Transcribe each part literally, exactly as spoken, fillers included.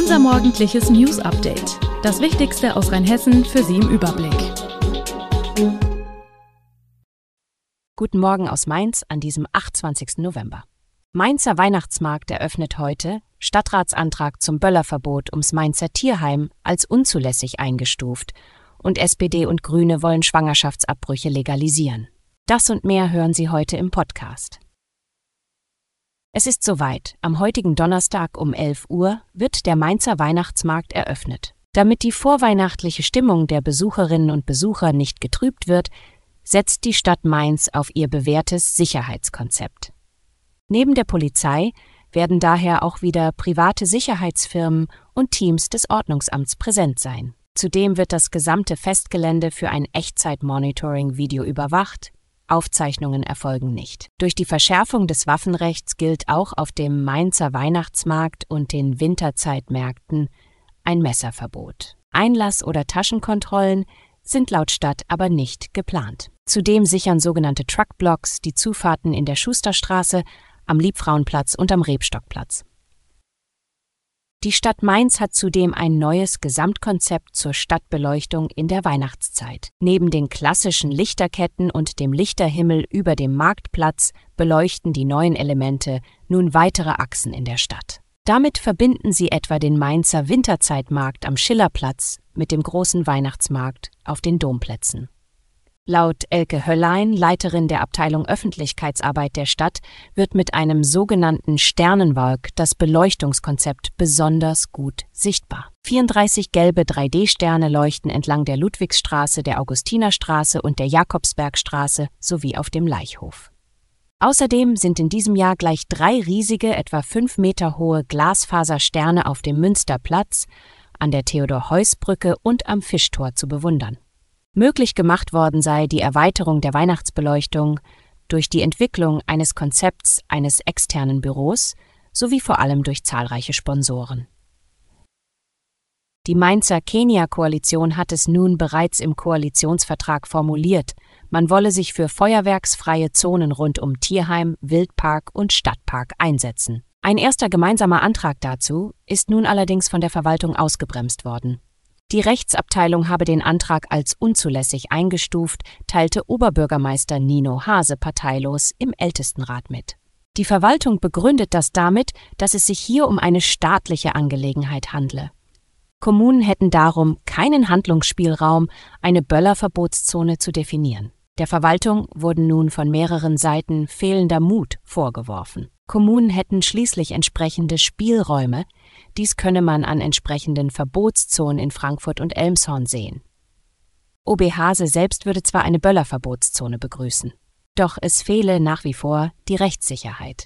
Unser morgendliches News-Update. Das Wichtigste aus Rheinhessen für Sie im Überblick. Guten Morgen aus Mainz an diesem achtundzwanzigsten November. Mainzer Weihnachtsmarkt eröffnet heute, Stadtratsantrag zum Böllerverbot ums Mainzer Tierheim als unzulässig eingestuft und S P D und Grüne wollen Schwangerschaftsabbrüche legalisieren. Das und mehr hören Sie heute im Podcast. Es ist soweit. Am heutigen Donnerstag um elf Uhr wird der Mainzer Weihnachtsmarkt eröffnet. Damit die vorweihnachtliche Stimmung der Besucherinnen und Besucher nicht getrübt wird, setzt die Stadt Mainz auf ihr bewährtes Sicherheitskonzept. Neben der Polizei werden daher auch wieder private Sicherheitsfirmen und Teams des Ordnungsamts präsent sein. Zudem wird das gesamte Festgelände für ein Echtzeit-Monitoring-Video überwacht. Aufzeichnungen erfolgen nicht. Durch die Verschärfung des Waffenrechts gilt auch auf dem Mainzer Weihnachtsmarkt und den Winterzeitmärkten ein Messerverbot. Einlass- oder Taschenkontrollen sind laut Stadt aber nicht geplant. Zudem sichern sogenannte Truckblocks die Zufahrten in der Schusterstraße, am Liebfrauenplatz und am Rebstockplatz. Die Stadt Mainz hat zudem ein neues Gesamtkonzept zur Stadtbeleuchtung in der Weihnachtszeit. Neben den klassischen Lichterketten und dem Lichterhimmel über dem Marktplatz beleuchten die neuen Elemente nun weitere Achsen in der Stadt. Damit verbinden sie etwa den Mainzer Winterzeitmarkt am Schillerplatz mit dem großen Weihnachtsmarkt auf den Domplätzen. Laut Elke Höllein, Leiterin der Abteilung Öffentlichkeitsarbeit der Stadt, wird mit einem sogenannten Sternenwalk das Beleuchtungskonzept besonders gut sichtbar. vierunddreißig gelbe drei D Sterne leuchten entlang der Ludwigsstraße, der Augustinerstraße und der Jakobsbergstraße sowie auf dem Laichhof. Außerdem sind in diesem Jahr gleich drei riesige, etwa fünf Meter hohe Glasfasersterne auf dem Münsterplatz, an der Theodor-Heuss-Brücke und am Fischtor zu bewundern. Möglich gemacht worden sei die Erweiterung der Weihnachtsbeleuchtung durch die Entwicklung eines Konzepts eines externen Büros sowie vor allem durch zahlreiche Sponsoren. Die Mainzer Kenia-Koalition hat es nun bereits im Koalitionsvertrag formuliert, man wolle sich für feuerwerksfreie Zonen rund um Tierheim, Wildpark und Stadtpark einsetzen. Ein erster gemeinsamer Antrag dazu ist nun allerdings von der Verwaltung ausgebremst worden. Die Rechtsabteilung habe den Antrag als unzulässig eingestuft, teilte Oberbürgermeister Nino Hase parteilos im Ältestenrat mit. Die Verwaltung begründet das damit, dass es sich hier um eine staatliche Angelegenheit handle. Kommunen hätten darum keinen Handlungsspielraum, eine Böllerverbotszone zu definieren. Der Verwaltung wurden nun von mehreren Seiten fehlender Mut vorgeworfen. Kommunen hätten schließlich entsprechende Spielräume, dies könne man an entsprechenden Verbotszonen in Frankfurt und Elmshorn sehen. O B Hase selbst würde zwar eine Böllerverbotszone begrüßen, doch es fehle nach wie vor die Rechtssicherheit.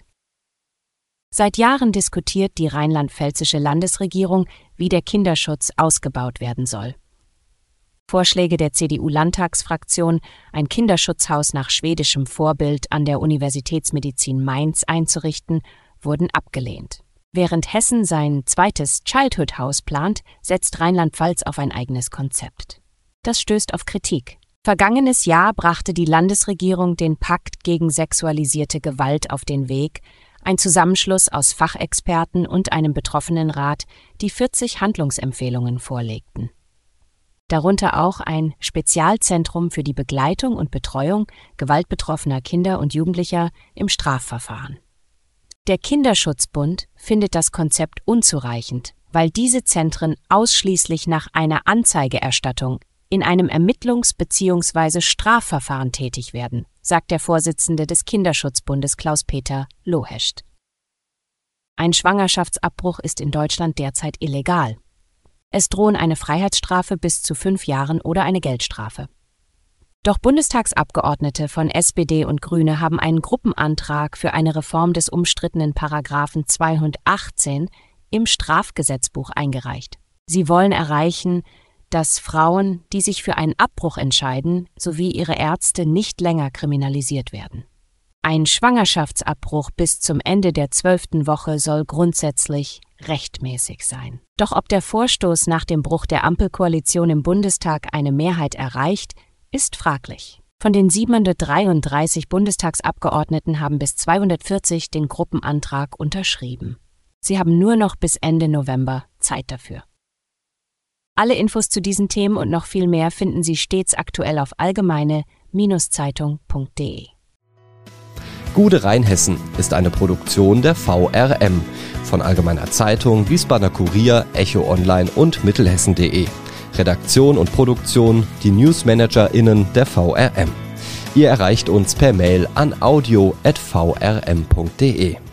Seit Jahren diskutiert die rheinland-pfälzische Landesregierung, wie der Kinderschutz ausgebaut werden soll. Vorschläge der C D U-Landtagsfraktion, ein Kinderschutzhaus nach schwedischem Vorbild an der Universitätsmedizin Mainz einzurichten, wurden abgelehnt. Während Hessen sein zweites Childhood-Haus plant, setzt Rheinland-Pfalz auf ein eigenes Konzept. Das stößt auf Kritik. Vergangenes Jahr brachte die Landesregierung den Pakt gegen sexualisierte Gewalt auf den Weg, ein Zusammenschluss aus Fachexperten und einem Betroffenenrat, die vierzig Handlungsempfehlungen vorlegten. Darunter auch ein Spezialzentrum für die Begleitung und Betreuung gewaltbetroffener Kinder und Jugendlicher im Strafverfahren. Der Kinderschutzbund findet das Konzept unzureichend, weil diese Zentren ausschließlich nach einer Anzeigeerstattung in einem Ermittlungs- bzw. Strafverfahren tätig werden, sagt der Vorsitzende des Kinderschutzbundes Klaus-Peter Lohescht. Ein Schwangerschaftsabbruch ist in Deutschland derzeit illegal. Es drohen eine Freiheitsstrafe bis zu fünf Jahren oder eine Geldstrafe. Doch Bundestagsabgeordnete von S P D und Grüne haben einen Gruppenantrag für eine Reform des umstrittenen Paragraphen zweihundertachtzehn im Strafgesetzbuch eingereicht. Sie wollen erreichen, dass Frauen, die sich für einen Abbruch entscheiden, sowie ihre Ärzte nicht länger kriminalisiert werden. Ein Schwangerschaftsabbruch bis zum Ende der zwölften Woche soll grundsätzlich rechtmäßig sein. Doch ob der Vorstoß nach dem Bruch der Ampelkoalition im Bundestag eine Mehrheit erreicht, ist fraglich. Von den siebenhundertdreiunddreißig Bundestagsabgeordneten haben bis zweihundertvierzig den Gruppenantrag unterschrieben. Sie haben nur noch bis Ende November Zeit. Zeit dafür. Alle Infos zu diesen Themen und noch viel mehr finden Sie stets aktuell auf allgemeine Zeitung punkt de. Gude Rheinhessen ist eine Produktion der V R M von Allgemeiner Zeitung, Wiesbadener Kurier, Echo Online und Mittelhessen punkt de. Redaktion und Produktion die NewsmanagerInnen der V R M. Ihr erreicht uns per Mail an audio at v r m punkt de.